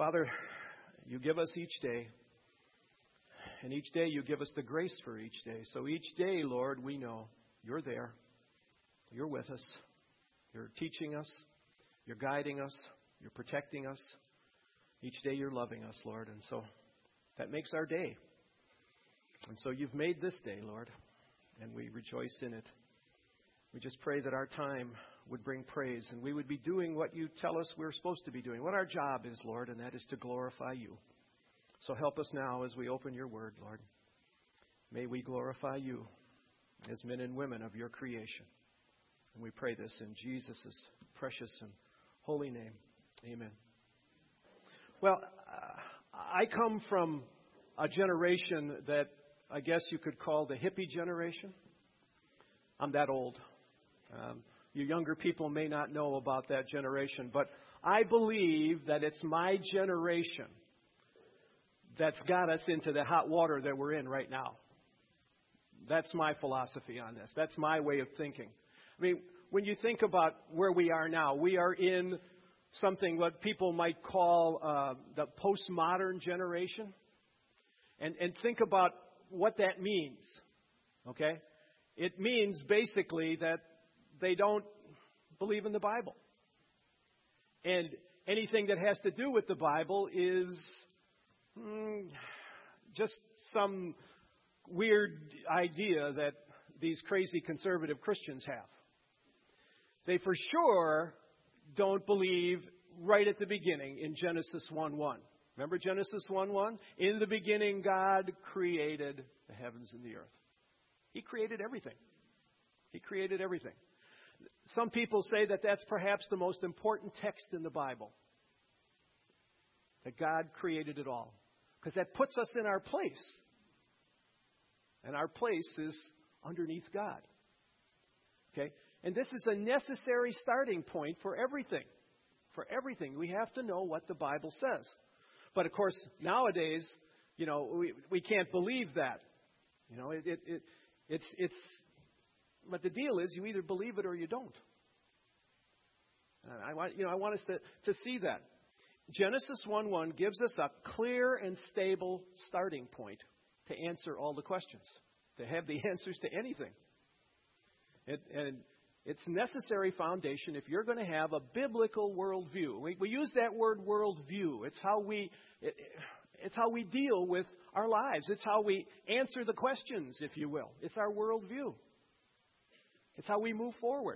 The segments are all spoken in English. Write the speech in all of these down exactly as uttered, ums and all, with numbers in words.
Father, you give us each day, and each day you give us the grace for each day. So each day, Lord, we know you're there. You're with us. You're teaching us. You're guiding us. You're protecting us. Each day you're loving us, Lord. And so that makes our day. And so you've made this day, Lord, and we rejoice in it. We just pray that our time would bring praise and we would be doing what you tell us we're supposed to be doing, what our job is, Lord, and that is to glorify you. So help us now as we open your word, Lord. May we glorify you as men and women of your creation. And we pray this in Jesus' precious and holy name. Amen. Well, uh, I come from a generation that I guess you could call the hippie generation. I'm that old. Um, you younger people may not know about that generation, but I believe that it's my generation that's got us into the hot water that we're in right now. That's my philosophy on this. That's my way of thinking. I mean, when you think about where we are now, we are in something what people might call uh, the postmodern generation. And, and think about what that means, okay? It means basically that they don't believe in the Bible. And anything that has to do with the Bible is mm, just some weird idea that these crazy conservative Christians have. They for sure don't believe right at the beginning in Genesis one one. Remember Genesis one one? In the beginning, God created the heavens and the earth. He created everything. He created everything. Some people say that that's perhaps the most important text in the Bible. That God created it all. Because that puts us in our place. And our place is underneath God. Okay? And this is a necessary starting point for everything. For everything. We have to know what the Bible says. But of course, nowadays, you know, we we can't believe that. You know, it, it, it it's it's. But the deal is, you either believe it or you don't. And I want you know I want us to to see that Genesis one one gives us a clear and stable starting point to answer all the questions, to have the answers to anything. It, and it's necessary foundation if you're going to have a biblical worldview. We, we use that word worldview. It's how we it, it's how we deal with our lives. It's how we answer the questions, if you will. It's our worldview. It's how we move forward.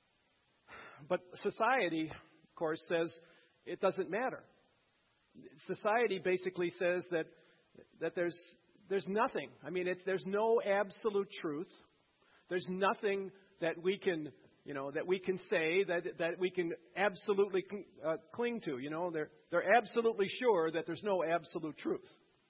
But society, of course, says it doesn't matter. Society basically says that that there's there's nothing. I mean, it's, there's no absolute truth. There's nothing that we can, you know, that we can say that that we can absolutely uh, cling to. You know, they're they're absolutely sure that there's no absolute truth.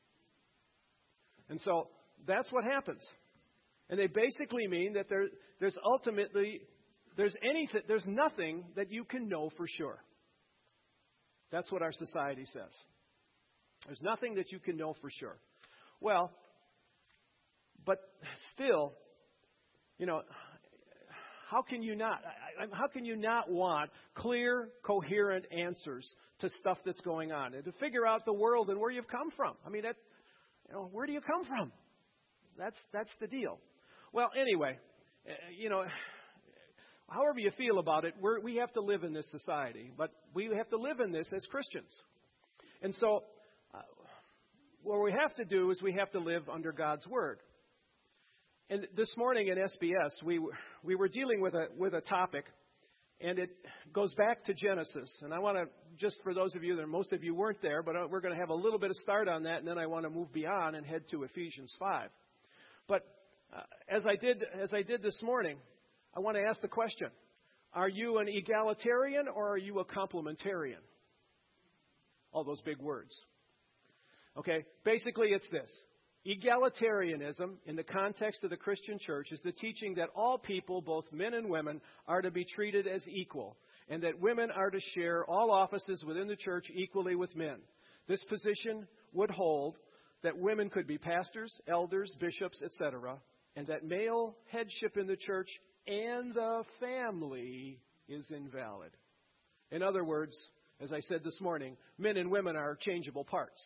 And so that's what happens. And they basically mean that there there's ultimately there's anything there's nothing that you can know for sure. That's what our society says. There's nothing that you can know for sure. Well, but still, you know, how can you not? How can you not want clear, coherent answers to stuff that's going on and to figure out the world and where you've come from? I mean, that, you know, where do you come from? That's that's the deal. Well, anyway, you know, however you feel about it, we're, we have to live in this society, but we have to live in this as Christians. And so, uh, what we have to do is we have to live under God's Word. And this morning in S B S, we we were dealing with a with a topic, and it goes back to Genesis. And I want to, just for those of you that most of you weren't there, but we're going to have a little bit of start on that, and then I want to move beyond and head to Ephesians five. But uh, as I did as I did this morning, I want to ask the question: are you an egalitarian or are you a complementarian? All those big words. Okay, basically it's this. Egalitarianism, in the context of the Christian church, is the teaching that all people, both men and women, are to be treated as equal, and that women are to share all offices within the church equally with men. This position would hold that women could be pastors, elders, bishops, et cetera, and that male headship in the church and the family is invalid. In other words, As I said this morning, men and women are changeable parts.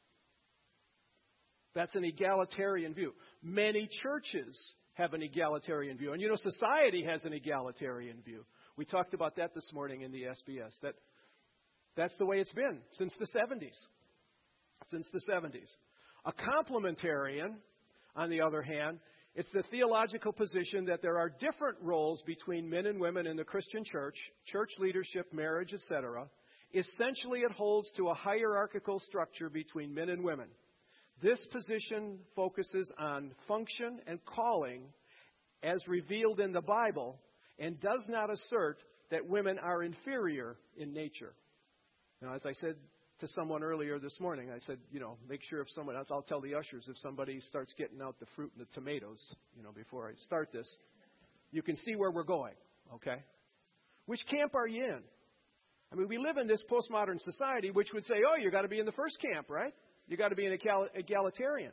That's an egalitarian view. Many churches have an egalitarian view. And you know, society has an egalitarian view. We talked about that this morning in the S B S. That that's the way it's been since the seventies. Since the seventies. A complementarian, on the other hand, it's the theological position that there are different roles between men and women in the Christian church, church leadership, marriage, et cetera. Essentially, it holds to a hierarchical structure between men and women. This position focuses on function and calling as revealed in the Bible and does not assert that women are inferior in nature. Now, as I said to someone earlier this morning, I said, you know, make sure if someone, I'll tell the ushers, if somebody starts getting out the fruit and the tomatoes, you know, before I start this, you can see where we're going, okay? Which camp are you in? I mean, we live in this postmodern society which would say, oh, you got to be in the first camp, right? You got to be an egal- egalitarian.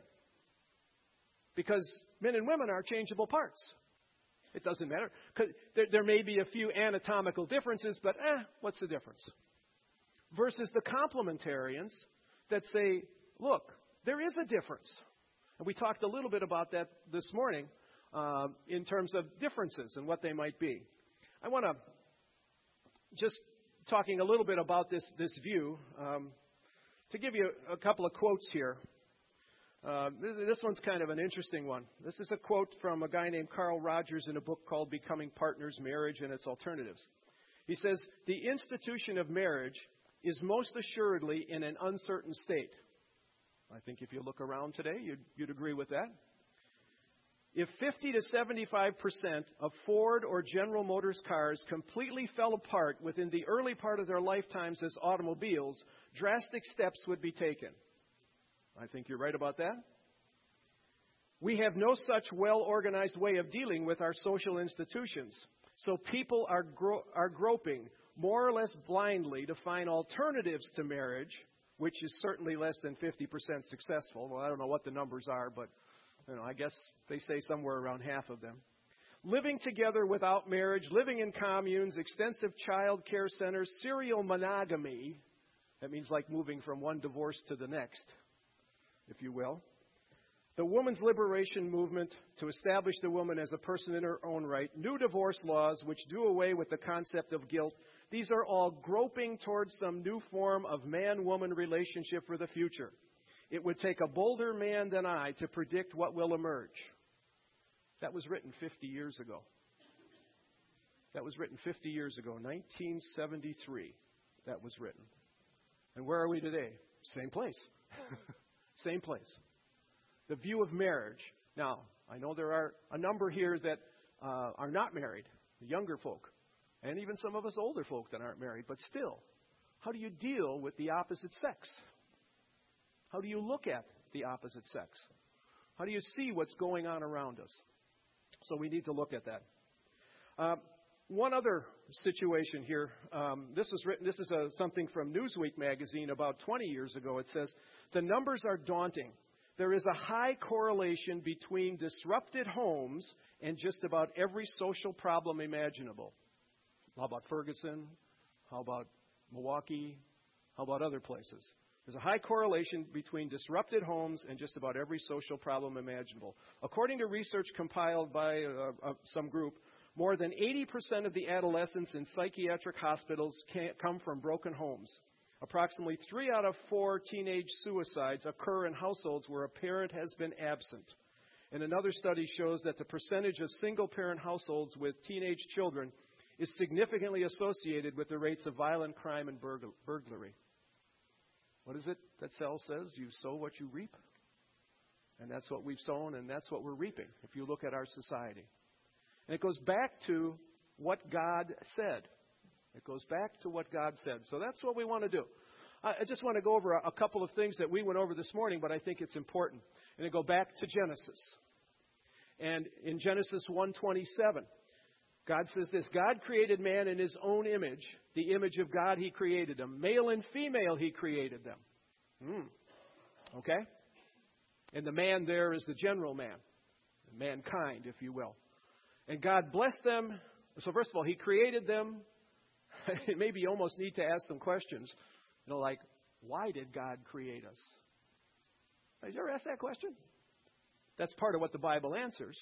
Because men and women are changeable parts. It doesn't matter. There, there may be a few anatomical differences, but eh, what's the difference? Versus the complementarians that say, look, there is a difference. And we talked a little bit about that this morning uh, in terms of differences and what they might be. I want to just talking a little bit about this, this view. Um, to give you a, a couple of quotes here. Uh, this, this one's kind of an interesting one. This is a quote from a guy named Carl Rogers in a book called Becoming Partners, Marriage and Its Alternatives. He says, the institution of marriage is most assuredly in an uncertain state. I think if you look around today, you'd, you'd agree with that. If fifty to seventy-five percent of Ford or General Motors cars completely fell apart within the early part of their lifetimes as automobiles, drastic steps would be taken. I think you're right about that. We have no such well-organized way of dealing with our social institutions, so people are, gro- are groping more or less blindly to find alternatives to marriage, which is certainly less than fifty percent successful. Well, I don't know what the numbers are, but you know, I guess they say somewhere around half of them. Living together without marriage, living in communes, extensive child care centers, serial monogamy. That means like moving from one divorce to the next, if you will. The woman's liberation movement to establish the woman as a person in her own right. New divorce laws which do away with the concept of guilt. These are all groping towards some new form of man-woman relationship for the future. It would take a bolder man than I to predict what will emerge. That was written fifty years ago. That was written fifty years ago, nineteen seventy-three. That was written. And where are we today? Same place. Same place. The view of marriage. Now, I know there are a number here that uh, are not married, the younger folk, and even some of us older folk that aren't married, but still, how do you deal with the opposite sex? How do you look at the opposite sex? How do you see what's going on around us? So we need to look at that. Uh, one other situation here. Um, this was written. This is a, something from Newsweek magazine about twenty years ago. It says, the numbers are daunting. There is a high correlation between disrupted homes and just about every social problem imaginable. How about Ferguson? How about Milwaukee? How about other places? There's a high correlation between disrupted homes and just about every social problem imaginable. According to research compiled by uh, uh, some group, more than eighty percent of the adolescents in psychiatric hospitals can, come from broken homes. Approximately three out of four teenage suicides occur in households where a parent has been absent. And another study shows that the percentage of single-parent households with teenage children is significantly associated with the rates of violent crime and burgl- burglary. What is it that Sal says? You sow what you reap. And that's what we've sown, and that's what we're reaping, if you look at our society. And it goes back to what God said. It goes back to what God said. So that's what we want to do. I just want to go over a couple of things that we went over this morning, but I think it's important. And I go back to Genesis. And in Genesis one twenty-seven, God says this, God created man in his own image. The image of God he created them. Male and female he created them. Hmm. Okay? And the man there is the general man. Mankind, if you will. And God blessed them. So first of all, he created them maybe you almost need to ask some questions, you know, like, why did God create us? Have you ever asked that question? That's part of what the Bible answers.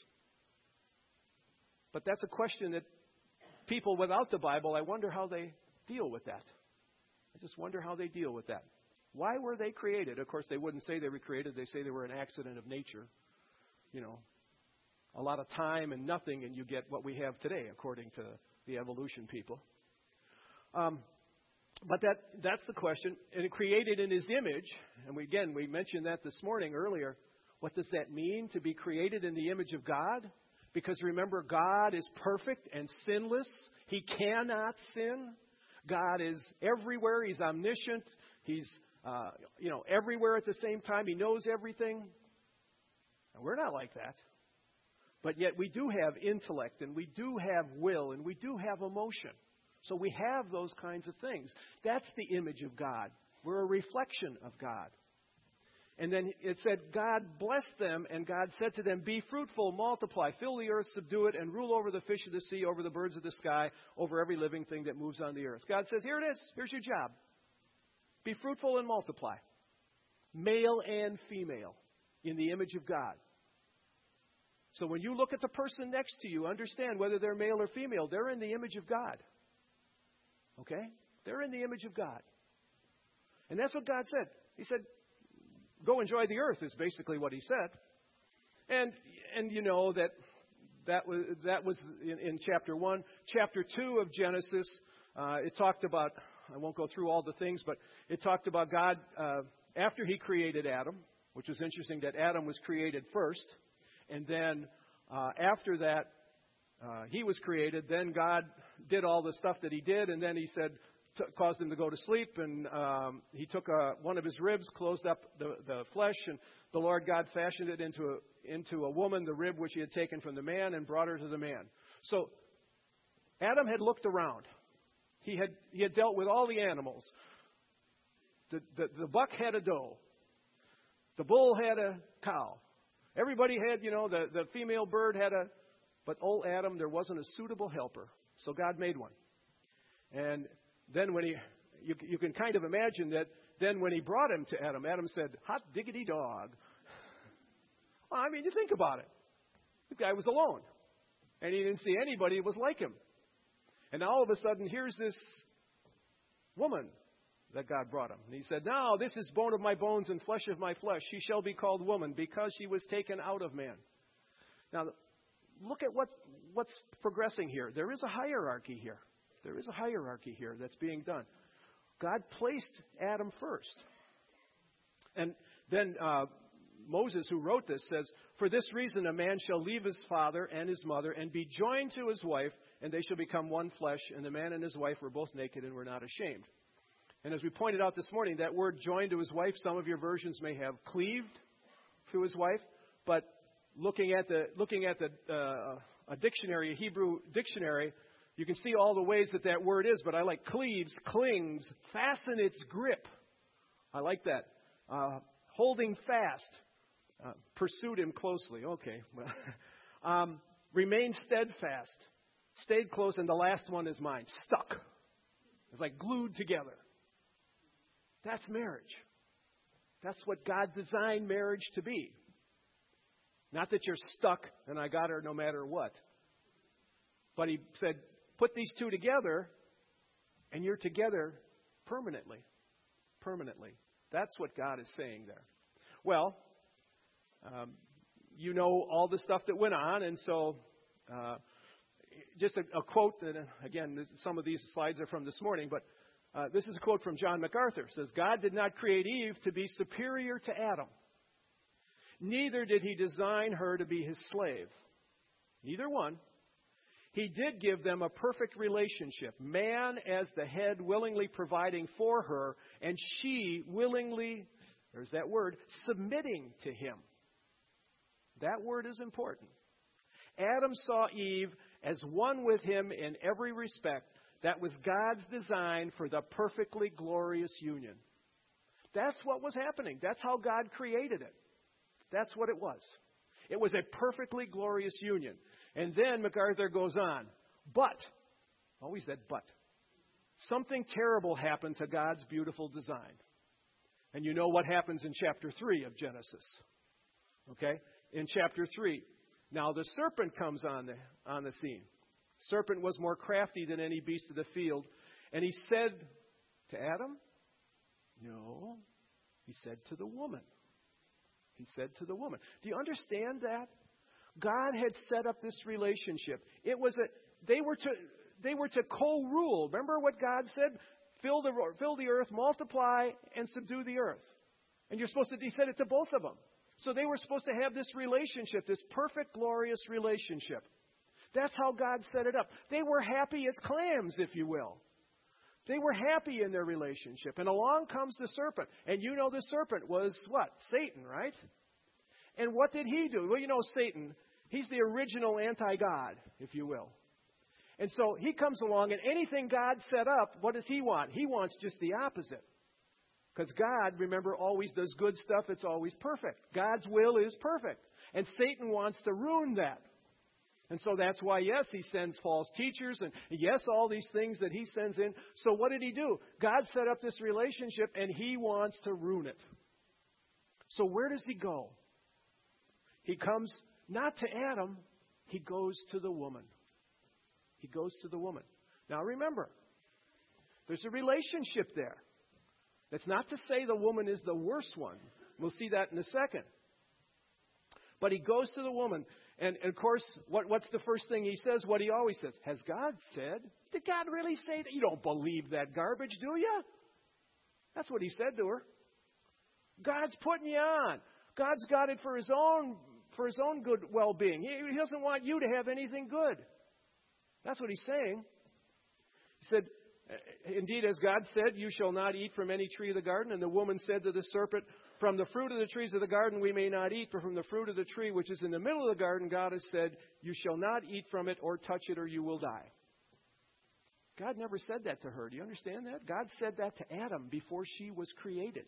But that's a question that people without the Bible, I wonder how they deal with that. I just wonder how they deal with that. Why were they created? Of course, they wouldn't say they were created. They say they were an accident of nature. You know, a lot of time and nothing, and you get what we have today, according to the evolution people. Um, but that that's the question. And created in His image, and we, again, we mentioned that this morning earlier. What does that mean, to be created in the image of God? Because remember, God is perfect and sinless. He cannot sin. God is everywhere. He's omniscient. He's, uh, you know, everywhere at the same time. He knows everything. And we're not like that. But yet we do have intellect, and we do have will, and we do have emotion. So we have those kinds of things. That's the image of God. We're a reflection of God. And then it said, God blessed them, and God said to them, be fruitful, multiply, fill the earth, subdue it, and rule over the fish of the sea, over the birds of the sky, over every living thing that moves on the earth. God says, here it is. Here's your job. Be fruitful and multiply. Male and female in the image of God. So when you look at the person next to you, understand whether they're male or female, they're in the image of God. Okay? They're in the image of God. And that's what God said. He said, go enjoy the earth is basically what He said. And and you know that that was, that was in, in chapter one. Chapter two of Genesis, uh, it talked about, I won't go through all the things, but it talked about God, uh, after He created Adam, which was interesting that Adam was created first. And then uh, after that, uh, he was created. Then God did all the stuff that He did. And then He said, t- caused him to go to sleep. And um, He took a, one of His ribs, closed up the, the flesh. And the Lord God fashioned it into a, into a woman, the rib which He had taken from the man, and brought her to the man. So Adam had looked around. He had, he had dealt with all the animals. The, the, the buck had a doe. The bull had a cow. Everybody had, you know, the, the female bird had a, but old Adam, there wasn't a suitable helper. So God made one. And then when he, you, you can kind of imagine that then when He brought him to Adam, Adam said, hot diggity dog. Well, I mean, you think about it. The guy was alone. And he didn't see anybody who was like him. And now all of a sudden, here's this woman that God brought him. And He said, now this is bone of my bones and flesh of my flesh. She shall be called woman, because she was taken out of man. Now, look at what's, what's progressing here. There is a hierarchy here. There is a hierarchy here that's being done. God placed Adam first. And then uh, Moses, who wrote this, says, for this reason a man shall leave his father and his mother and be joined to his wife, and they shall become one flesh. And the man and his wife were both naked and were not ashamed. And as we pointed out this morning, that word joined to his wife, some of your versions may have cleaved to his wife. But looking at the looking at the uh, a dictionary, a Hebrew dictionary, you can see all the ways that that word is. But I like cleaves, clings, fasten its grip. I like that. Uh, holding fast. Uh, pursued him closely. Okay. um, remain steadfast. Stayed close. And the last one is mine. Stuck. It's like glued together. That's marriage. That's what God designed marriage to be. Not that you're stuck and I got her no matter what. But He said, put these two together and you're together permanently. Permanently. That's what God is saying there. Well, um, you know all the stuff that went on, and so uh, just a, a quote that, uh, again, some of these slides are from this morning, but Uh, this is a quote from John MacArthur. It says, God did not create Eve to be superior to Adam. Neither did He design her to be His slave. Neither one. He did give them a perfect relationship. Man as the head willingly providing for her, and she willingly, there's that word, submitting to him. That word is important. Adam saw Eve as one with him in every respect. That was God's design for the perfectly glorious union. That's what was happening. That's how God created it. That's what it was. It was a perfectly glorious union. And then MacArthur goes on. But, always that but. something terrible happened to God's beautiful design. And you know what happens in chapter three of Genesis. Okay? In chapter three. Now the serpent comes on the, on the scene. Serpent was more crafty than any beast of the field. And he said to Adam, no, he said to the woman. He said to the woman. Do you understand that? God had set up this relationship. It was a, they were to, they were to co-rule. Remember what God said? Fill the, fill the earth, multiply, and subdue the earth. And you're supposed to, he said it to both of them. So they were supposed to have this relationship, this perfect, glorious relationship. That's how God set it up. They were happy as clams, if you will. They were happy in their relationship. And along comes the serpent. And you know the serpent was what? Satan, right? And what did he do? Well, you know Satan, he's the original anti-God, if you will. And so he comes along, and anything God set up, what does he want? He wants just the opposite. Because God, remember, always does good stuff. It's always perfect. God's will is perfect. And Satan wants to ruin that. And so that's why, yes, he sends false teachers. And yes, all these things that he sends in. So what did he do? God set up this relationship, and he wants to ruin it. So where does he go? He comes not to Adam. He goes to the woman. He goes to the woman. Now remember, there's a relationship there. That's not to say the woman is the worst one. We'll see that in a second. But he goes to the woman. And, and of course, what, what's the first thing he says? What he always says. Has God said? Did God really say that? You don't believe that garbage, do you? That's what he said to her. God's putting you on. God's got it for his own, for his own good well-being. He, he doesn't want you to have anything good. That's what he's saying. He said, indeed, as God said, you shall not eat from any tree of the garden. And the woman said to the serpent, from the fruit of the trees of the garden we may not eat, but from the fruit of the tree which is in the middle of the garden, God has said, you shall not eat from it or touch it or you will die. God never said that to her. Do you understand that? God said that to Adam before she was created.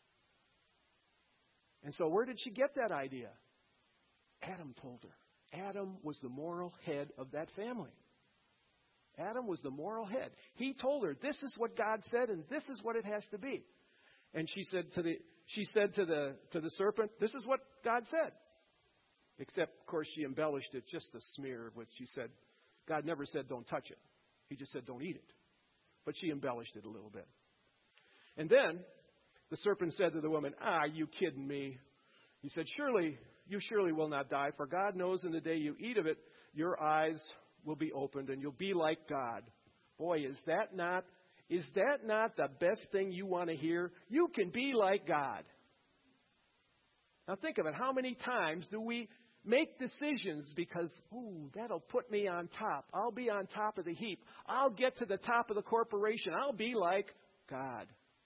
And so where did she get that idea? Adam told her. Adam was the moral head of that family. Adam was the moral head. He told her, this is what God said, and this is what it has to be. And she said to the she said to the to the serpent, this is what God said. Except, of course, she embellished it just a smear of what she said. God never said don't touch it. He just said don't eat it. But she embellished it a little bit. And then the serpent said to the woman, ah, are you kidding me? He said, surely, you surely will not die, for God knows in the day you eat of it, your eyes will be opened and you'll be like God. Boy, is that not, is that not the best thing you want to hear? You can be like God. Now think of it. How many times do we make decisions because, ooh, that'll put me on top. I'll be on top of the heap. I'll get to the top of the corporation. I'll be like God.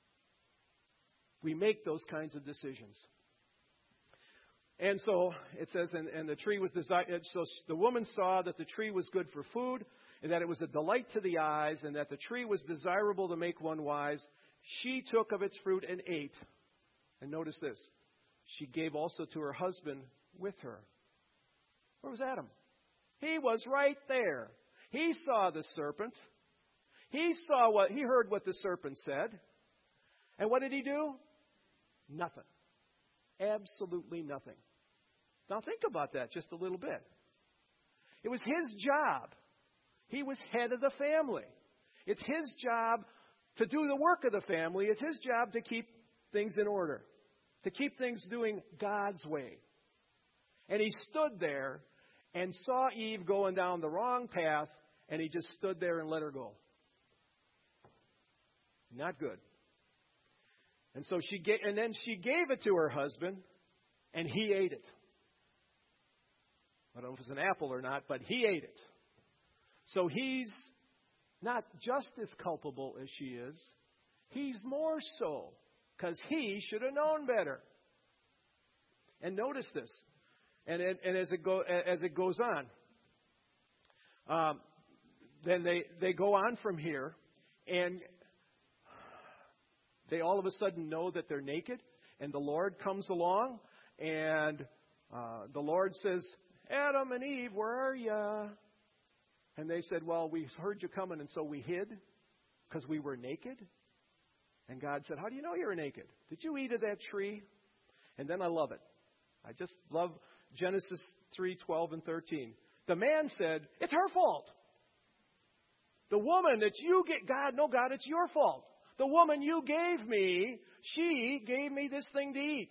We make those kinds of decisions. And so it says, and, and the tree was desired. So the woman saw that the tree was good for food, and that it was a delight to the eyes, and that the tree was desirable to make one wise. She took of its fruit and ate. And notice this. She gave also to her husband with her. Where was Adam? He was right there. He saw the serpent. He saw what, he heard what the serpent said. And what did he do? Nothing. Absolutely nothing. Now think about that just a little bit. It was his job. He was head of the family. It's his job to do the work of the family. It's his job to keep things in order, to keep things doing God's way. And he stood there and saw Eve going down the wrong path, and he just stood there and let her go. Not good. And so she gave, and then she gave it to her husband, and he ate it. I don't know if it's an apple or not, but he ate it. So he's not just as culpable as she is. He's more so, because he should have known better. And notice this, and and, and as it go as it goes on, um, then they they go on from here, and they all of a sudden know that they're naked, and the Lord comes along, and uh, the Lord says, Adam and Eve, where are you? And they said, well, we heard you coming, and so we hid. because we were naked? And God said, how do you know you were naked? Did you eat of that tree? And then I love it. I just love Genesis three, twelve, and thirteen. The man said, it's her fault. The woman that you get, God, no, God, it's your fault. The woman you gave me, she gave me this thing to eat.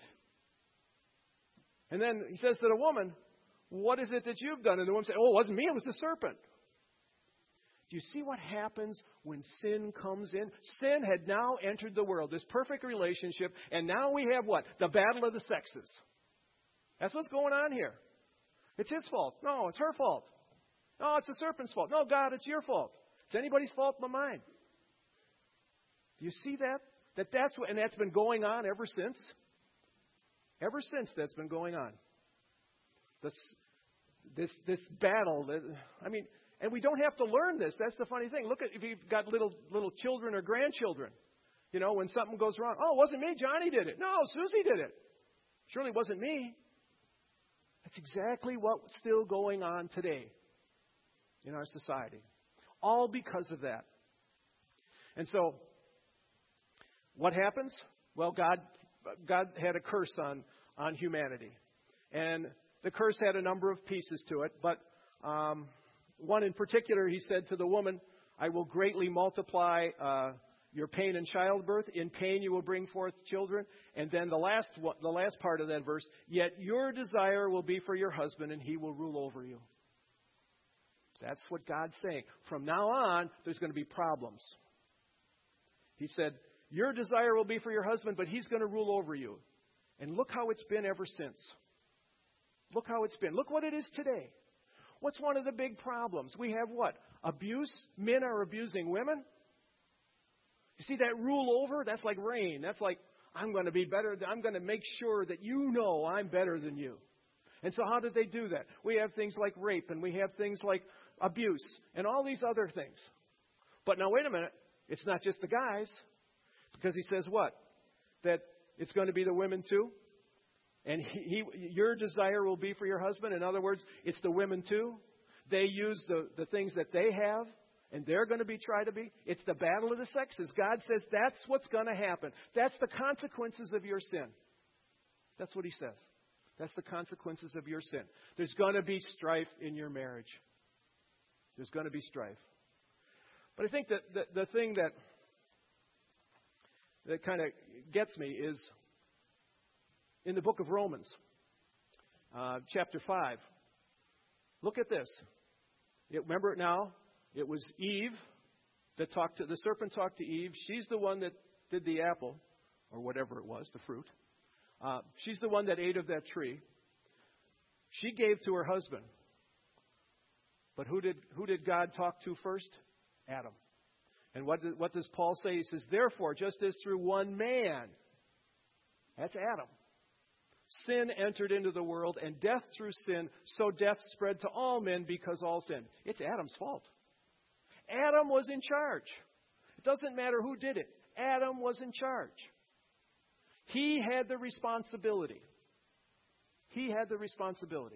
And then he says to the woman, what is it that you've done? And the woman said, oh, it wasn't me, it was the serpent. Do you see what happens when sin comes in? Sin had now entered the world, this perfect relationship, and now we have what? The battle of the sexes. That's what's going on here. It's his fault. No, it's her fault. No, it's the serpent's fault. No, God, it's your fault. It's anybody's fault but mine. Do you see that? That that's what, and that's been going on ever since. Ever since that's been going on. This, this, this battle. That, I mean, and we don't have to learn this. That's the funny thing. Look at if you've got little little children or grandchildren. You know, when something goes wrong. Oh, it wasn't me. Johnny did it. No, Susie did it. Surely it wasn't me. That's exactly what's still going on today in our society. All because of that. And so, what happens? Well, God, God had a curse on, on humanity. And the curse had a number of pieces to it. But um, one in particular, he said to the woman, I will greatly multiply uh, your pain in childbirth. In pain you will bring forth children. And then the last, the last part of that verse, yet your desire will be for your husband, and he will rule over you. That's what God's saying. From now on, there's going to be problems. He said, your desire will be for your husband, but he's going to rule over you. And look how it's been ever since. Look how it's been. Look what it is today. What's one of the big problems? We have what? Abuse. Men are abusing women. You see that rule over? That's like rain. That's like, I'm going to be better. I'm going to make sure that you know I'm better than you. And so how did they do that? We have things like rape, and we have things like abuse, and all these other things. But now wait a minute. It's not just the guys. Because he says what? That it's going to be the women too? And he, he, your desire will be for your husband. In other words, it's the women too. They use the, the things that they have, and they're going to be try to be. It's the battle of the sexes. God says that's what's going to happen. That's the consequences of your sin. That's what he says. That's the consequences of your sin. There's going to be strife in your marriage. There's going to be strife. But I think that the, the thing that that kind of gets me is in the book of Romans, uh, chapter five. Look at this. It, remember it now? It was Eve that talked to, the serpent talked to Eve. She's the one that did the apple, or whatever it was, the fruit. Uh, she's the one that ate of that tree. She gave to her husband. But who did, who did God talk to first? Adam. And what, what does Paul say? He says, therefore, just as through one man, that's Adam, sin entered into the world, and death through sin, so death spread to all men because all sinned. It's Adam's fault. Adam was in charge. It doesn't matter who did it. Adam was in charge. He had the responsibility. He had the responsibility.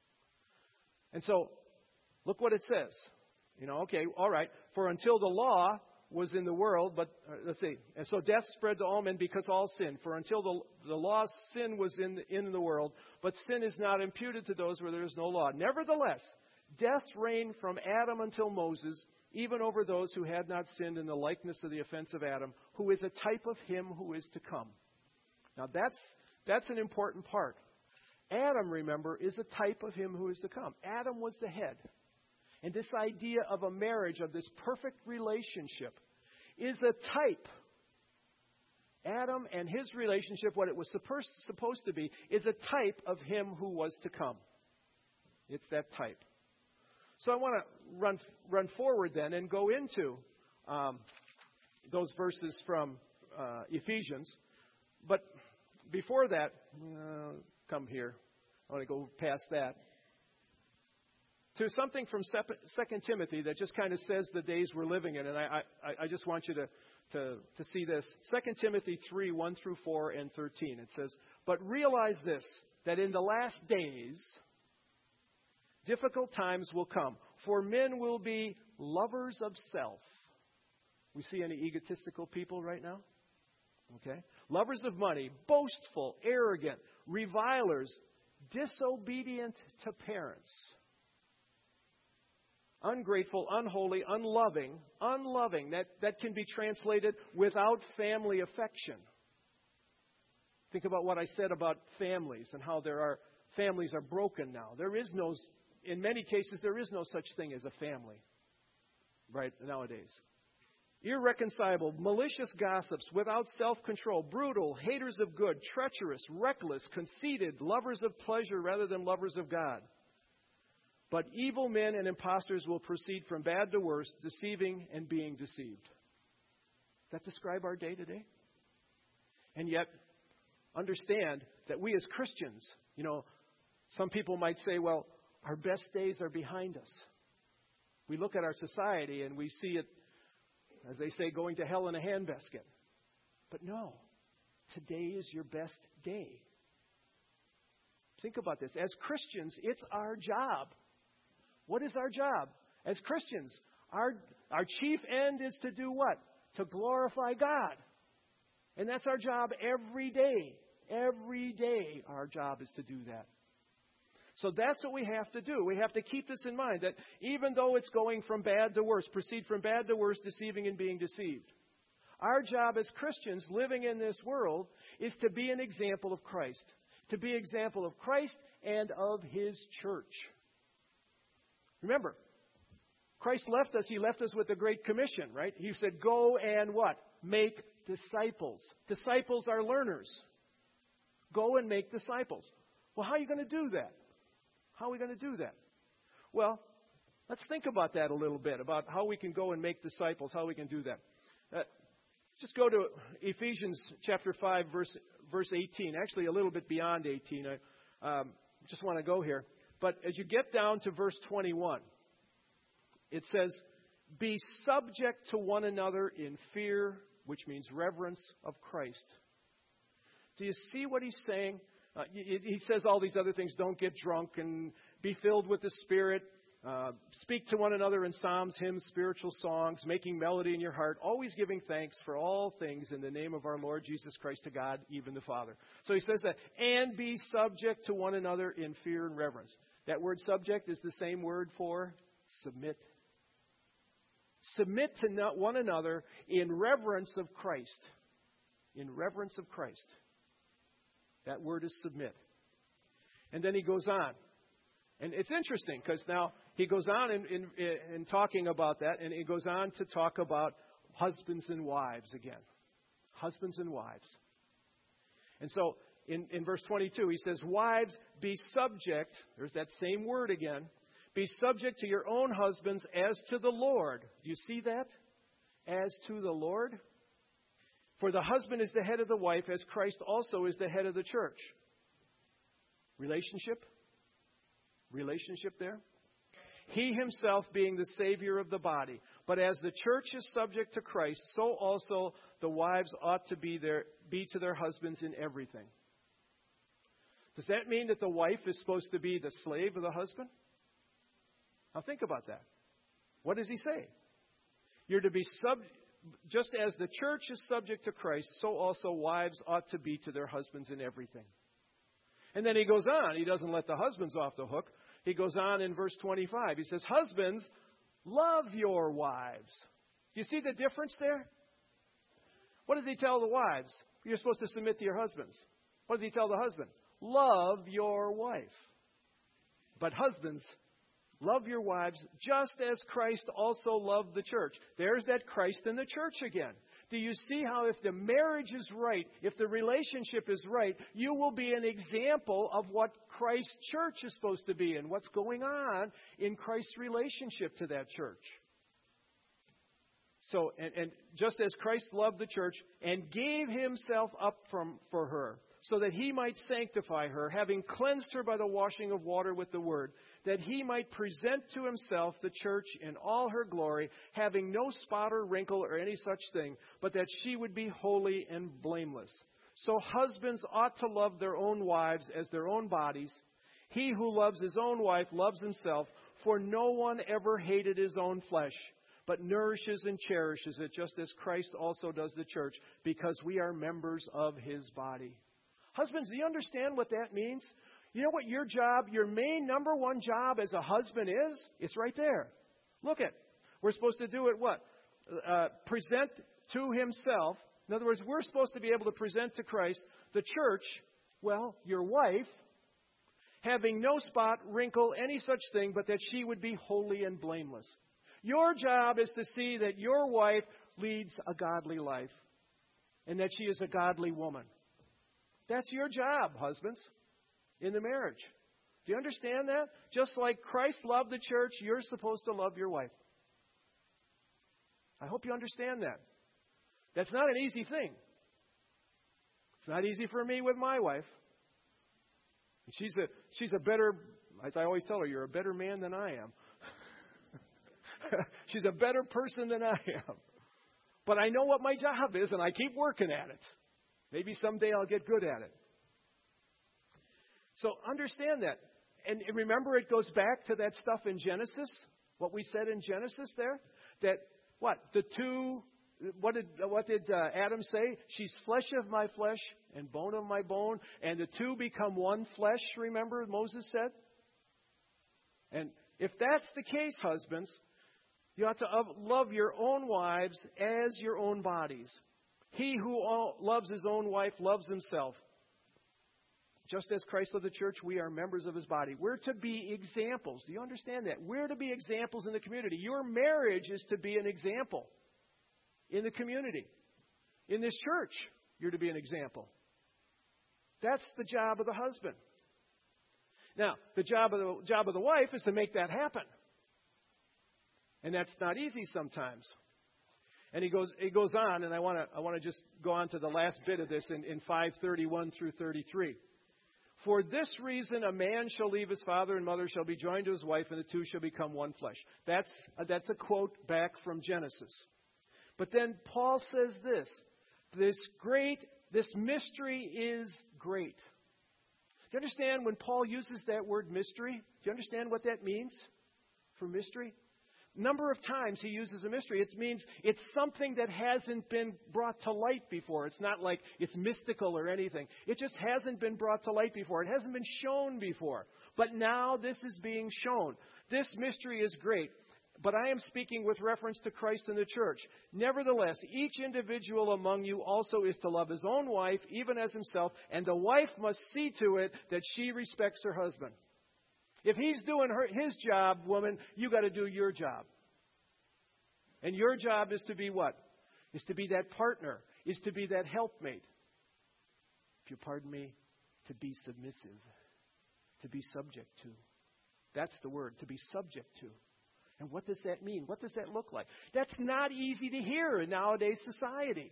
And so, look what it says. You know, okay, all right. For until the law was in the world, but uh, let's see. And so death spread to all men because all sinned. For until the the law, sin was in the, in the world, but sin is not imputed to those where there is no law. Nevertheless, death reigned from Adam until Moses, even over those who had not sinned in the likeness of the offense of Adam, who is a type of him who is to come. Now that's that's an important part. Adam, remember, is a type of him who is to come. Adam was the head. And this idea of a marriage, of this perfect relationship, is a type. Adam and his relationship, what it was supposed, supposed to be, is a type of him who was to come. It's that type. So I want to run run forward then and go into um, those verses from uh, Ephesians. But before that, uh, come here. I want to go past that. To something from Second Timothy that just kind of says the days we're living in. And I, I, I just want you to, to, to see this. Second Timothy three, one through four and thirteen. It says, but realize this, that in the last days, difficult times will come. For men will be lovers of self, We see any egotistical people right now? Okay. Lovers of money, boastful, arrogant, revilers, disobedient to parents, ungrateful, unholy, unloving, unloving. That, that can be translated without family affection. Think about what I said about families and how there are families are broken now. There is no, in many cases, there is no such thing as a family right nowadays. Irreconcilable, malicious gossips, without self-control, brutal, haters of good, treacherous, reckless, conceited, lovers of pleasure rather than lovers of God. But evil men and impostors will proceed from bad to worse, deceiving and being deceived. Does that describe our day today? And yet, understand that we as Christians, you know, some people might say, well, our best days are behind us. We look at our society and we see it, as they say, going to hell in a handbasket. But no, today is your best day. Think about this. As Christians, it's our job. What is our job? As Christians, our, our chief end is to do what? To glorify God. And that's our job every day. Every day our job is to do that. So that's what we have to do. We have to keep this in mind, that even though it's going from bad to worse, proceed from bad to worse, deceiving and being deceived. Our job as Christians living in this world is to be an example of Christ. To be an example of Christ and of His church. Remember, Christ left us, He left us with a great commission, right? He said, go and what? Make disciples. Disciples are learners. Go and make disciples. Well, how are you going to do that? How are we going to do that? Well, let's think about that a little bit, about how we can go and make disciples, how we can do that. Uh, just go to Ephesians chapter five, verse verse eighteen. Actually, a little bit beyond eighteen. I um, just want to go here. But as you get down to verse twenty-one, it says, be subject to one another in fear, which means reverence of Christ. Do you see what he's saying? Uh, he says all these other things. Don't get drunk and be filled with the Spirit. Uh, speak to one another in psalms, hymns, spiritual songs, making melody in your heart, always giving thanks for all things in the name of our Lord Jesus Christ to God, even the Father. So he says that, and be subject to one another in fear and reverence. That word subject is the same word for submit. Submit to one another in reverence of Christ. In reverence of Christ. That word is submit. And then he goes on. And it's interesting because now he goes on in, in, in talking about that, and he goes on to talk about husbands and wives again. Husbands and wives. And so in, in verse twenty-two, he says, wives, be subject, there's that same word again, be subject to your own husbands as to the Lord. Do you see that? As to the Lord. For the husband is the head of the wife, as Christ also is the head of the church. Relationship? Relationship there? He himself being the Savior of the body. But as the church is subject to Christ, so also the wives ought to be, their, be to their husbands in everything. Does that mean that the wife is supposed to be the slave of the husband? Now think about that. What does he say? You're to be sub... Just as the church is subject to Christ, so also wives ought to be to their husbands in everything. And then he goes on. He doesn't let the husbands off the hook. He goes on in verse twenty-five. He says, husbands, love your wives. Do you see the difference there? What does he tell the wives? You're supposed to submit to your husbands. What does he tell the husband? Love your wife. But husbands, love your wives just as Christ also loved the church. There's that Christ in the church again. Do you see how if the marriage is right, if the relationship is right, you will be an example of what Christ's church is supposed to be and what's going on in Christ's relationship to that church. So, and, and just as Christ loved the church and gave himself up from, for her, so that he might sanctify her, having cleansed her by the washing of water with the word, that he might present to himself the church in all her glory, having no spot or wrinkle or any such thing, but that she would be holy and blameless. So husbands ought to love their own wives as their own bodies. He who loves his own wife loves himself, for no one ever hated his own flesh, but nourishes and cherishes it, just as Christ also does the church, because we are members of his body. Husbands, do you understand what that means? You know what your job, your main number one job as a husband is? It's right there. Look at. We're supposed to do it what? Uh, present to himself. In other words, we're supposed to be able to present to Christ the church, well, your wife, having no spot, wrinkle, any such thing, but that she would be holy and blameless. Your job is to see that your wife leads a godly life and that she is a godly woman. That's your job, husbands, in the marriage. Do you understand that? Just like Christ loved the church, you're supposed to love your wife. I hope you understand that. That's not an easy thing. It's not easy for me with my wife. She's a she's a better, as I always tell her, you're a better man than I am. She's a better person than I am. But I know what my job is, and I keep working at it. Maybe someday I'll get good at it. So understand that. And remember, it goes back to that stuff in Genesis, what we said in Genesis there, that what? The two, what did what did uh, Adam say? She's flesh of my flesh and bone of my bone, and the two become one flesh, remember Moses said? And if that's the case, husbands, you ought to love your own wives as your own bodies. He who loves his own wife loves himself. Just as Christ loved the church, we are members of his body. We're to be examples. Do you understand that? We're to be examples in the community. Your marriage is to be an example in the community. In this church, you're to be an example. That's the job of the husband. Now, the job of the job of the wife is to make that happen. And that's not easy sometimes. And he goes he goes on, and I want to I want to just go on to the last bit of this in, in five thirty-one through thirty-three. For this reason, a man shall leave his father and mother, shall be joined to his wife, and the two shall become one flesh. That's, that's a quote back from Genesis. But then Paul says this, this great, this mystery is great. Do you understand when Paul uses that word mystery? Do you understand what that means for mystery? Number of times he uses a mystery. It means it's something that hasn't been brought to light before. It's not like it's mystical or anything. It just hasn't been brought to light before. It hasn't been shown before. But now this is being shown. This mystery is great. But I am speaking with reference to Christ and the church. Nevertheless, each individual among you also is to love his own wife, even as himself, and the wife must see to it that she respects her husband. If he's doing her, his job, woman, you got to do your job. And your job is to be what? Is to be that partner. Is to be that helpmate. If you pardon me, to be submissive. To be subject to. That's the word, to be subject to. And what does that mean? What does that look like? That's not easy to hear in nowadays society.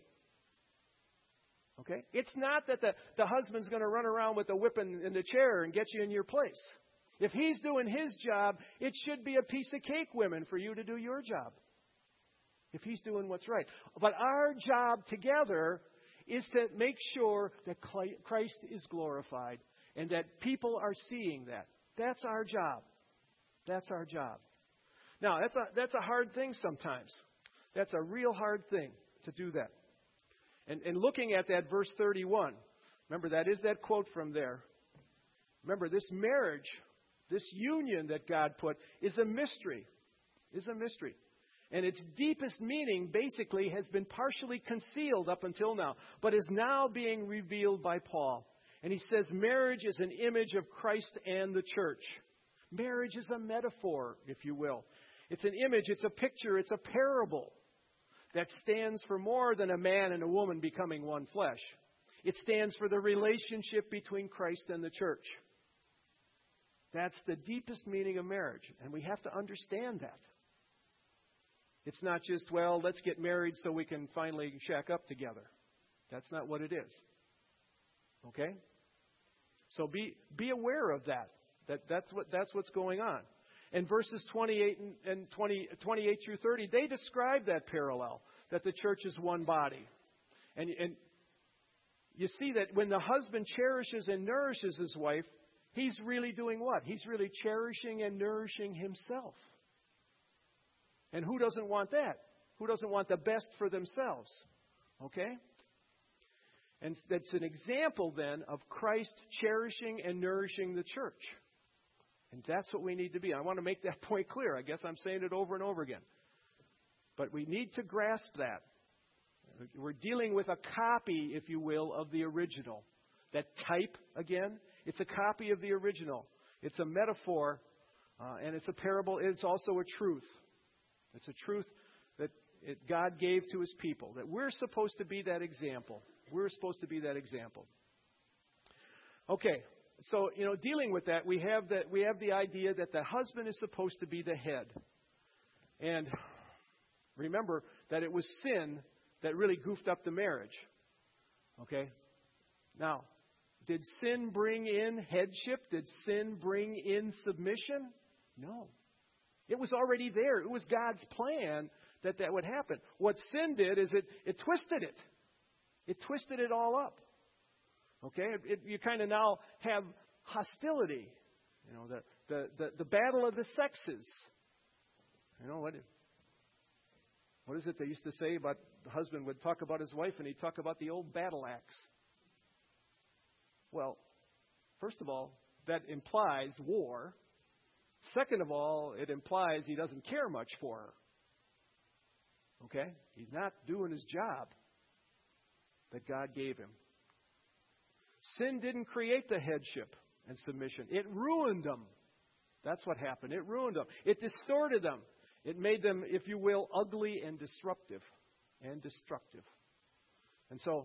Okay? It's not that the, the husband's going to run around with a whip in, in the chair and get you in your place. If he's doing his job, it should be a piece of cake, women, for you to do your job. If he's doing what's right. But our job together is to make sure that Christ is glorified and that people are seeing that. That's our job. That's our job. Now, that's a, that's a hard thing sometimes. That's a real hard thing to do that. And, and looking at that verse thirty-one, remember that is that quote from there. Remember, this marriage, this union that God put is a mystery, is a mystery. And its deepest meaning basically has been partially concealed up until now, but is now being revealed by Paul. And he says marriage is an image of Christ and the church. Marriage is a metaphor, if you will. It's an image, it's a picture, it's a parable that stands for more than a man and a woman becoming one flesh. It stands for the relationship between Christ and the church. That's the deepest meaning of marriage, and we have to understand that. It's not just, well, let's get married so we can finally shack up together. That's not what it is. Okay? So be be aware of that. That that's what that's what's going on. And verses twenty-eight and, and twenty, twenty-eight through thirty, they describe that parallel, that the church is one body. And, and you see that when the husband cherishes and nourishes his wife, he's really doing what? He's really cherishing and nourishing himself. And who doesn't want that? Who doesn't want the best for themselves? Okay? And that's an example then of Christ cherishing and nourishing the church. And that's what we need to be. I want to make that point clear. I guess I'm saying it over and over again. But we need to grasp that. We're dealing with a copy, if you will, of the original. That type, again, it's a copy of the original. It's a metaphor, uh, and it's a parable. It's also a truth. It's a truth that it, God gave to His people, that we're supposed to be that example. We're supposed to be that example. Okay, so, you know, dealing with that, we have that we have the idea that the husband is supposed to be the head. And remember that it was sin that really goofed up the marriage. Okay? Now, did sin bring in headship? Did sin bring in submission? No. It was already there. It was God's plan that that would happen. What sin did is it, it twisted it. It twisted it all up. Okay? It, it, you kind of now have hostility. You know, the, the, the, the battle of the sexes. You know, what, what is it they used to say about the husband would talk about his wife and he'd talk about the old battle axe? Well, first of all, that implies war. Second of all, it implies he doesn't care much for her. Okay? He's not doing his job that God gave him. Sin didn't create the headship and submission. It ruined them. That's what happened. It ruined them. It distorted them. It made them, if you will, ugly and disruptive. And destructive. And so,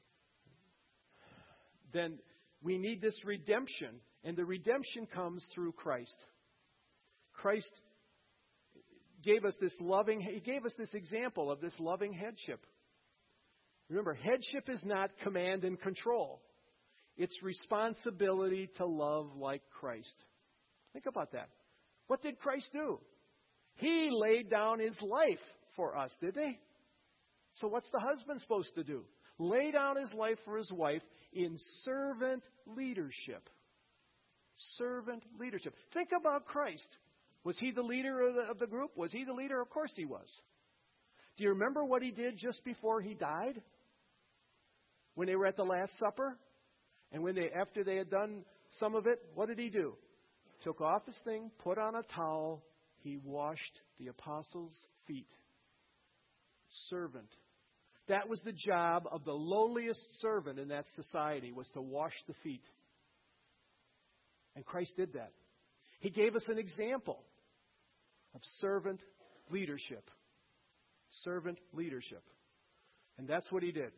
then we need this redemption. And the redemption comes through Christ. Christ gave us this loving, He gave us this example of this loving headship. Remember, headship is not command and control. It's responsibility to love like Christ. Think about that. What did Christ do? He laid down His life for us, did He? So what's the husband supposed to do? Lay down his life for his wife in servant leadership. Servant leadership. Think about Christ. Was He the leader of the, of the group? Was He the leader? Of course He was. Do you remember what He did just before He died? When they were at the Last Supper? And when they, after they had done some of it, what did He do? Took off His thing, put on a towel. He washed the apostles' feet. Servant. That was the job of the lowliest servant in that society, was to wash the feet. And Christ did that. He gave us an example of servant leadership. Servant leadership. And that's what He did.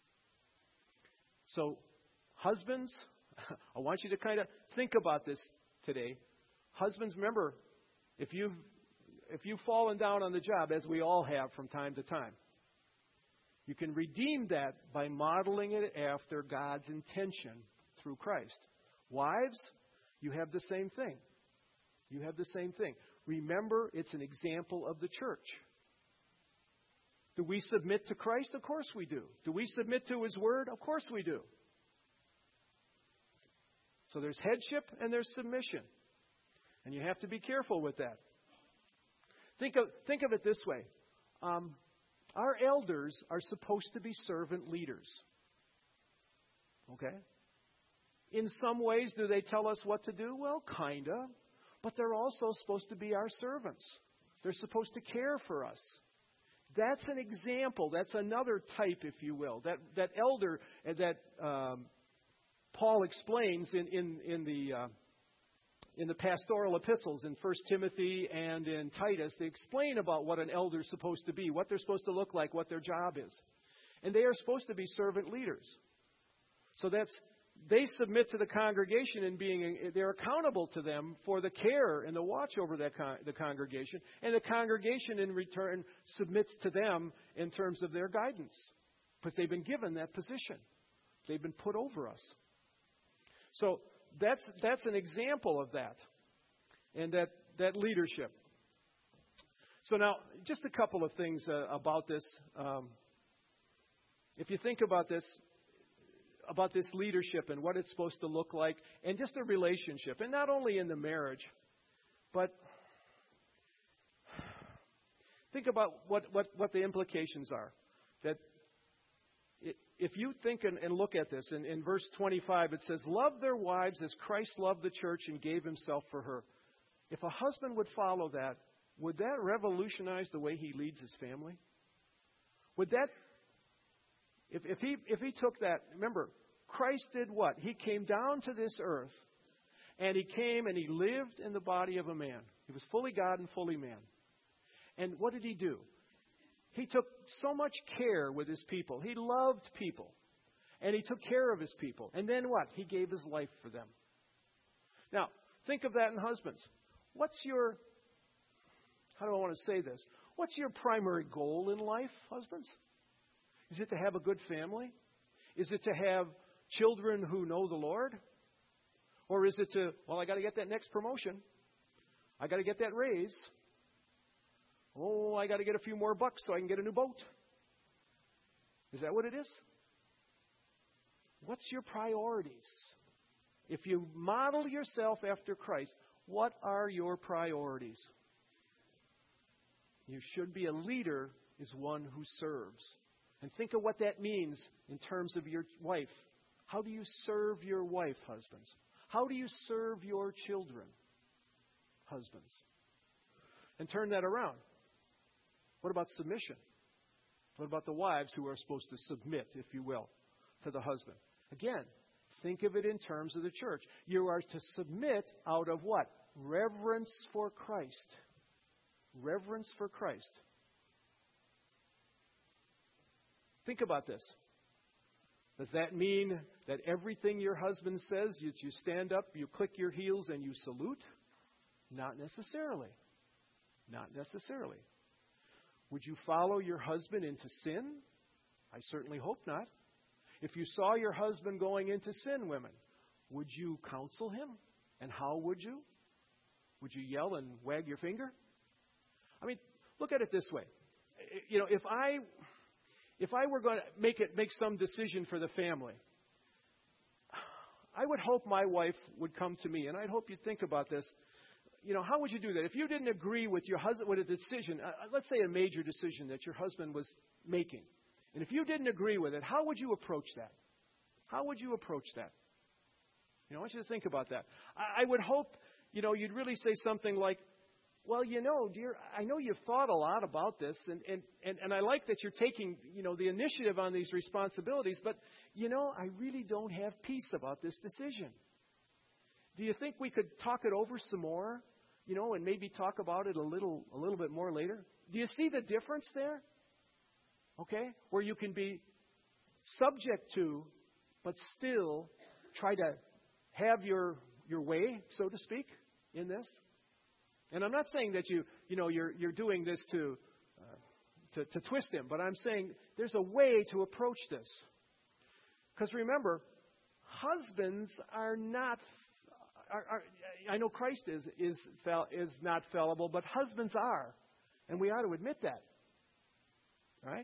So, husbands, I want you to kind of think about this today. Husbands, remember, if you've, if you've fallen down on the job, as we all have from time to time, you can redeem that by modeling it after God's intention through Christ. Wives, you have the same thing. You have the same thing. Remember, it's an example of the church. Do we submit to Christ? Of course we do. Do we submit to His Word? Of course we do. So there's headship and there's submission. And you have to be careful with that. Think of, think of it this way. Um, our elders are supposed to be servant leaders. Okay? In some ways, do they tell us what to do? Well, kind of. But they're also supposed to be our servants. They're supposed to care for us. That's an example. That's another type, if you will. That that elder that um, Paul explains in in in the uh, in the pastoral epistles in First Timothy and in Titus. They explain about what an elder is supposed to be, what they're supposed to look like, what their job is, and they are supposed to be servant leaders. So that's they submit to the congregation and being they're accountable to them for the care and the watch over that con- the congregation, and the congregation in return submits to them in terms of their guidance, because they've been given that position. They've been put over us. So that's that's an example of that, and that that leadership. So now, just a couple of things uh, about this. Um, if you think about this. about this leadership and what it's supposed to look like, and just a relationship, and not only in the marriage, but Think about what, what, what the implications are. That if you think and, and look at this, in, in verse twenty-five, it says, love their wives as Christ loved the church and gave himself for her. If a husband would follow that, would that revolutionize the way he leads his family? Would that, if, if he if he took that, remember, Christ did what? He came down to this earth, and he came and he lived in the body of a man. He was fully God and fully man. And what did he do? He took so much care with his people. He loved people. And he took care of his people. And then what? He gave his life for them. Now, think of that in husbands. What's your, how do I want to say this? What's your primary goal in life, husbands? Is it to have a good family? Is it to have children who know the Lord? Or is it to, well, I got to get that next promotion. I got to get that raise. Oh, I got to get a few more bucks so I can get a new boat. Is that what it is? What's your priorities? If you model yourself after Christ, what are your priorities? You should be a leader is one who serves. And think of what that means in terms of your wife. How do you serve your wife, husbands? How do you serve your children, husbands? And turn that around. What about submission? What about the wives who are supposed to submit, if you will, to the husband? Again, think of it in terms of the church. You are to submit out of what? Reverence for Christ. Reverence for Christ. Think about this. Does that mean that everything your husband says, you, you stand up, you click your heels, and you salute? Not necessarily. Not necessarily. Would you follow your husband into sin? I certainly hope not. If you saw your husband going into sin, women, would you counsel him? And how would you? Would you yell and wag your finger? I mean, look at it this way. You know, if I if I were going to make it make some decision for the family, I would hope my wife would come to me, and I'd hope you'd think about this. You know, how would you do that? If you didn't agree with your husband with a decision, uh, let's say a major decision that your husband was making, and if you didn't agree with it, how would you approach that? How would you approach that? You know, I want you to think about that. I, I would hope, you know, you'd really say something like, well, you know, dear, I know you've thought a lot about this, and, and, and, and I like that you're taking, you know, the initiative on these responsibilities, but, you know, I really don't have peace about this decision. Do you think we could talk it over some more, you know, and maybe talk about it a little a little bit more later? Do you see the difference there? Okay? Where you can be subject to, but still try to have your your way, so to speak, in this. And I'm not saying that you, you know, you're you're doing this to uh, to, to twist him, but I'm saying there's a way to approach this. Because remember, husbands are not Are, are, I know Christ is is is not fallible, but husbands are, and we ought to admit that, right?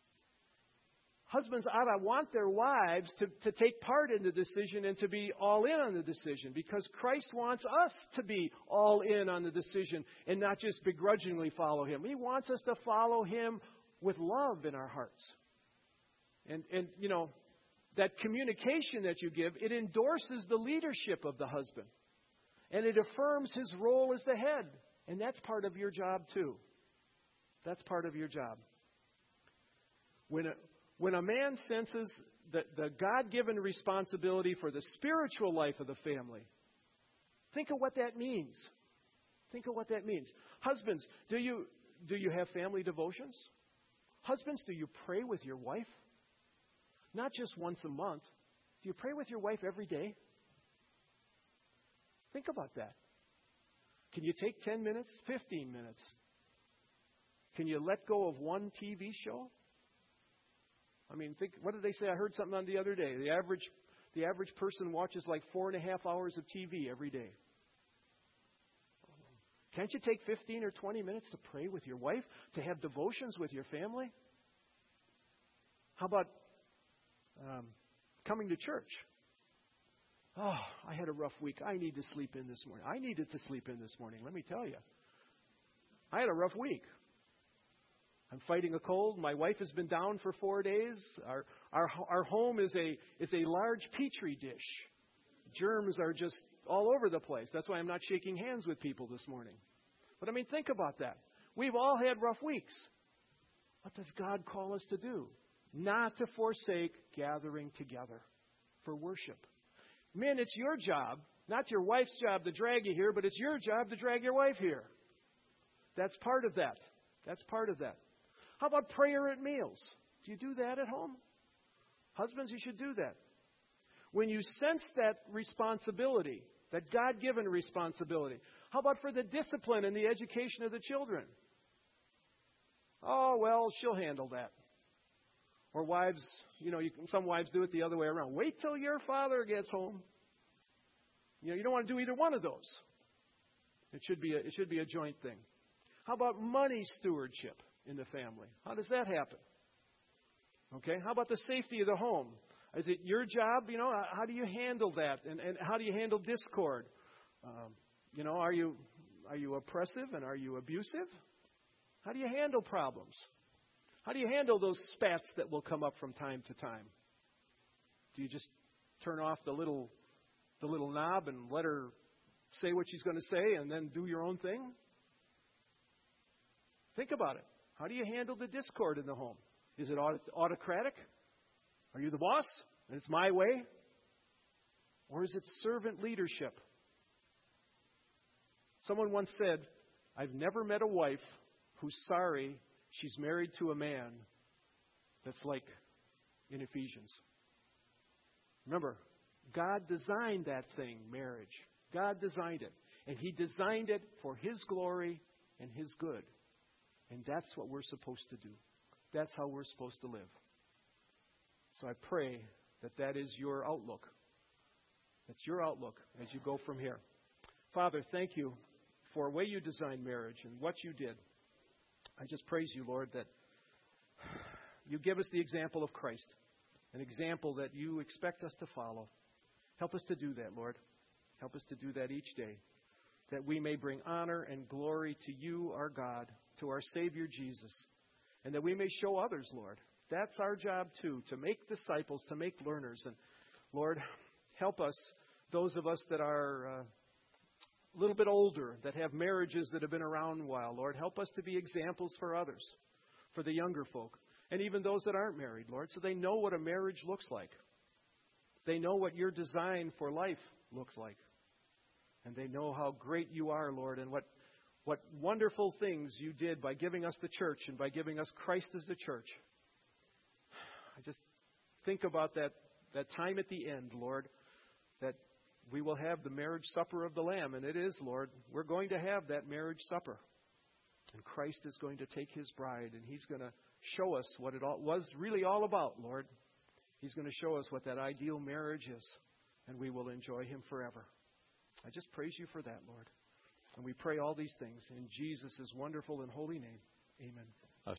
Husbands ought to want their wives to, to take part in the decision and to be all in on the decision, because Christ wants us to be all in on the decision and not just begrudgingly follow Him. He wants us to follow Him with love in our hearts, and and you know. That communication that you give, it endorses the leadership of the husband. And it affirms his role as the head. And that's part of your job too. That's part of your job. When a, when a man senses the, the God-given responsibility for the spiritual life of the family, think of what that means. Think of what that means. Husbands, do you do you have family devotions? Husbands, do you pray with your wife? Not just once a month. Do you pray with your wife every day? Think about that. Can you take ten minutes, fifteen minutes? Can you let go of one T V show? I mean, think. What did they say? I heard something on the other day. The average, the average person watches like four and a half hours of T V every day. Can't you take fifteen or twenty minutes to pray with your wife, to have devotions with your family? How about Um, coming to church? Oh, I had a rough week. I need to sleep in this morning. I needed to sleep in this morning, let me tell you. I had a rough week. I'm fighting a cold. My wife has been down for four days. Our our our home is a is a large petri dish. Germs are just all over the place. That's why I'm not shaking hands with people this morning. But I mean, think about that. We've all had rough weeks. What does God call us to do? Not to forsake gathering together for worship. Men, it's your job, not your wife's job to drag you here, but it's your job to drag your wife here. That's part of that. That's part of that. How about prayer at meals? Do you do that at home? Husbands, you should do that. When you sense that responsibility, that God-given responsibility, how about for the discipline and the education of the children? Oh, well, she'll handle that. Or wives, you know, you, some wives do it the other way around. Wait till your father gets home. You know, you don't want to do either one of those. It should be a, it should be a joint thing. How about money stewardship in the family? How does that happen? Okay. How about the safety of the home? Is it your job? You know, how do you handle that? And, and how do you handle discord? Um, you know, are you are you oppressive and are you abusive? How do you handle problems? How do you handle those spats that will come up from time to time? Do you just turn off the little the little knob and let her say what she's going to say and then do your own thing? Think about it. How do you handle the discord in the home? Is it autocratic? Are you the boss and it's my way? Or is it servant leadership? Someone once said, I've never met a wife who's sorry she's married to a man that's like in Ephesians. Remember, God designed that thing, marriage. God designed it. And He designed it for His glory and His good. And that's what we're supposed to do. That's how we're supposed to live. So I pray that that is your outlook. That's your outlook as you go from here. Father, thank you for the way you designed marriage and what you did. I just praise you, Lord, that you give us the example of Christ, an example that you expect us to follow. Help us to do that, Lord. Help us to do that each day, that we may bring honor and glory to you, our God, to our Savior Jesus, and that we may show others, Lord. That's our job, too, to make disciples, to make learners. And, Lord, help us, those of us that are uh, a little bit older, that have marriages that have been around a while, Lord, help us to be examples for others, for the younger folk, and even those that aren't married, Lord, so they know what a marriage looks like. They know what your design for life looks like. And they know how great you are, Lord, and what, what wonderful things you did by giving us the church and by giving us Christ as the church. I just think about that, that time at the end, Lord, that we will have the marriage supper of the Lamb. And it is, Lord, we're going to have that marriage supper. And Christ is going to take His bride, and He's going to show us what it all was really all about, Lord. He's going to show us what that ideal marriage is, and we will enjoy Him forever. I just praise you for that, Lord. And we pray all these things in Jesus' wonderful and holy name. Amen.